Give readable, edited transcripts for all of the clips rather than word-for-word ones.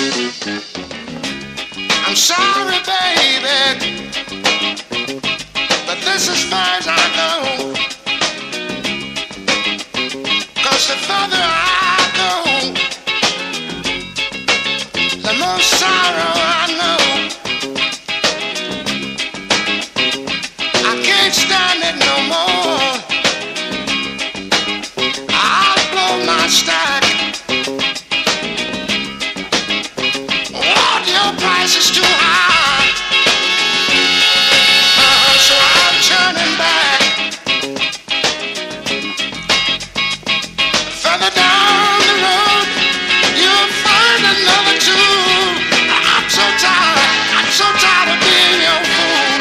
I'm sorry, baby, but this is far as I go. 'Cause the further I go, the more sorrow I know. I can't stand it no more. I'll blow my stack. Lord, your price is too high. So I'm turning back. Further down the road, you'll find another tune. I'm so tired of being your fool.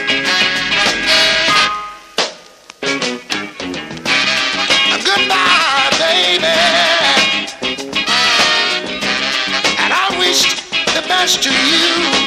Goodbye, baby. And I wish the best to you.